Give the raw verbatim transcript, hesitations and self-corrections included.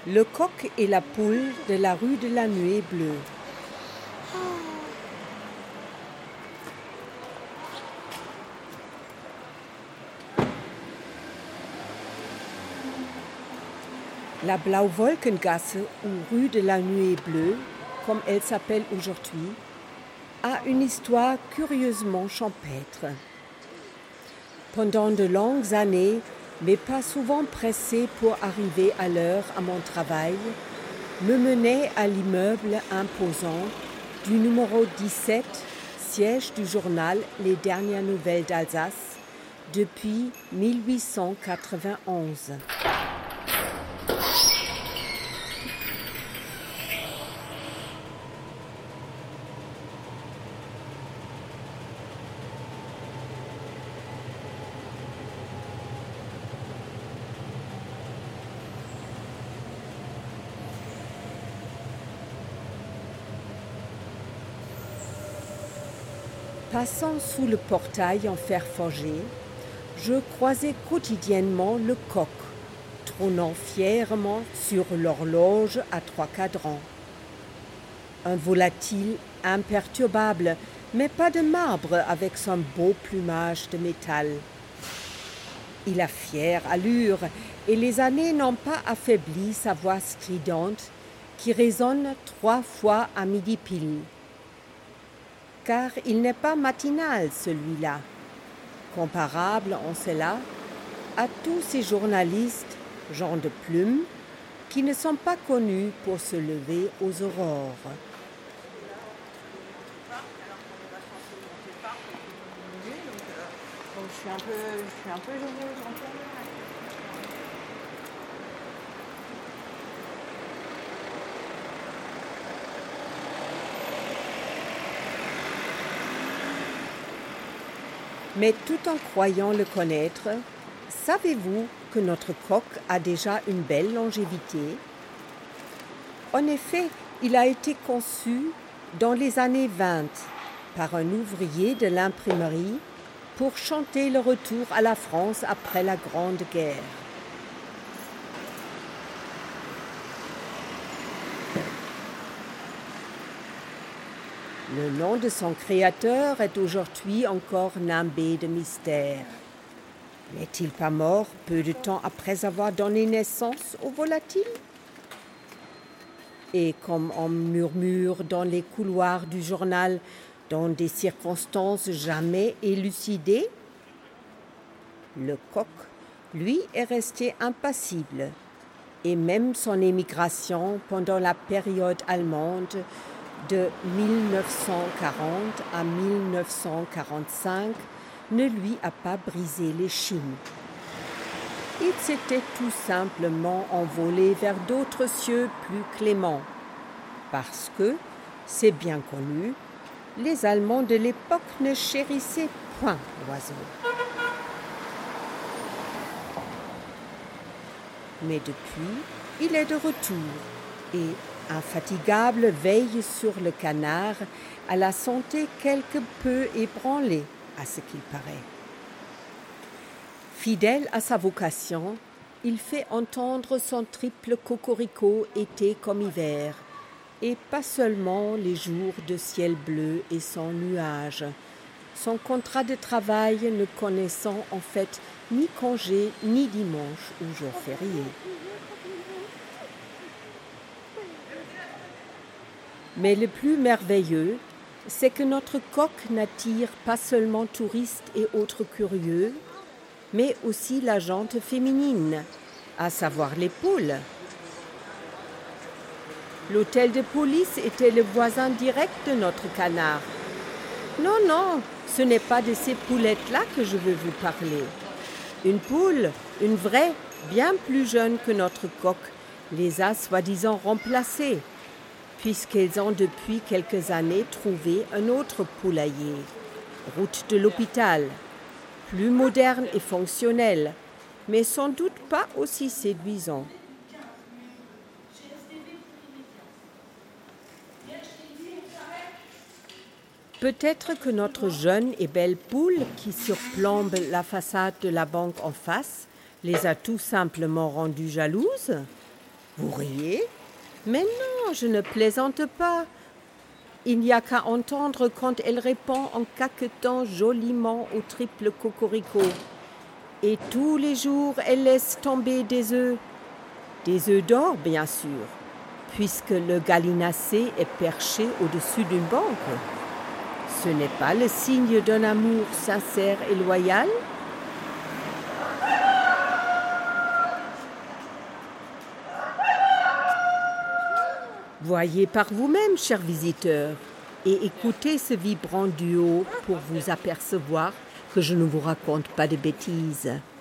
Le coq et la poule de la rue de la Nuée Bleue. La Blauwolkengasse, ou rue de la Nuée Bleue, comme elle s'appelle aujourd'hui, a une histoire curieusement champêtre. Pendant de longues années, mais pas souvent pressée pour arriver à l'heure à mon travail, me menait à l'immeuble imposant du numéro dix-sept, siège du journal Les Dernières Nouvelles d'Alsace, depuis mille huit cent quatre-vingt-onze. Passant sous le portail en fer forgé, je croisais quotidiennement le coq, trônant fièrement sur l'horloge à trois cadrans. Un volatile imperturbable, mais pas de marbre avec son beau plumage de métal. Il a fière allure et les années n'ont pas affaibli sa voix stridente qui résonne trois fois à midi pile. Car il n'est pas matinal, celui-là, comparable en cela à tous ces journalistes, gens de plume, qui ne sont pas connus pour se lever aux aurores. Je suis un peu, je suis un peu gênée, j'entends. Mais tout en croyant le connaître, savez-vous que notre coq a déjà une belle longévité? En effet, il a été conçu dans les années vingt par un ouvrier de l'imprimerie pour chanter le retour à la France après la Grande Guerre. Le nom de son créateur est aujourd'hui encore nimbé de mystère. N'est-il pas mort peu de temps après avoir donné naissance au volatile? Et comme on murmure dans les couloirs du journal, dans des circonstances jamais élucidées, le coq, lui, est resté impassible. Et même son émigration pendant la période allemande de mille neuf cent quarante à mille neuf cent quarante-cinq ne lui a pas brisé l'échine. Il s'était tout simplement envolé vers d'autres cieux plus cléments, parce que, c'est bien connu, les Allemands de l'époque ne chérissaient point l'oiseau. Mais depuis, il est de retour et, infatigable, veille sur le canard à la santé quelque peu ébranlée, à ce qu'il paraît. Fidèle à sa vocation, il fait entendre son triple cocorico été comme hiver, et pas seulement les jours de ciel bleu et sans nuages, son contrat de travail ne connaissant en fait ni congé ni dimanche ou jour férié. Mais le plus merveilleux, c'est que notre coq n'attire pas seulement touristes et autres curieux, mais aussi la gente féminine, à savoir les poules. L'hôtel de police était le voisin direct de notre canard. Non, non, ce n'est pas de ces poulettes-là que je veux vous parler. Une poule, une vraie, bien plus jeune que notre coq, les a soi-disant remplacées, puisqu'elles ont depuis quelques années trouvé un autre poulailler, route de l'hôpital, plus moderne et fonctionnel, mais sans doute pas aussi séduisant. Peut-être que notre jeune et belle poule qui surplombe la façade de la banque en face les a tout simplement rendues jalouses. Vous riez? Mais non, je ne plaisante pas. Il n'y a qu'à entendre quand elle répond en caquetant joliment au triple cocorico. Et tous les jours, elle laisse tomber des œufs. Des œufs d'or, bien sûr, puisque le gallinacé est perché au-dessus d'une banque. Ce n'est pas le signe d'un amour sincère et loyal? Voyez par vous-même, chers visiteurs, et écoutez ce vibrant duo pour vous apercevoir que je ne vous raconte pas de bêtises.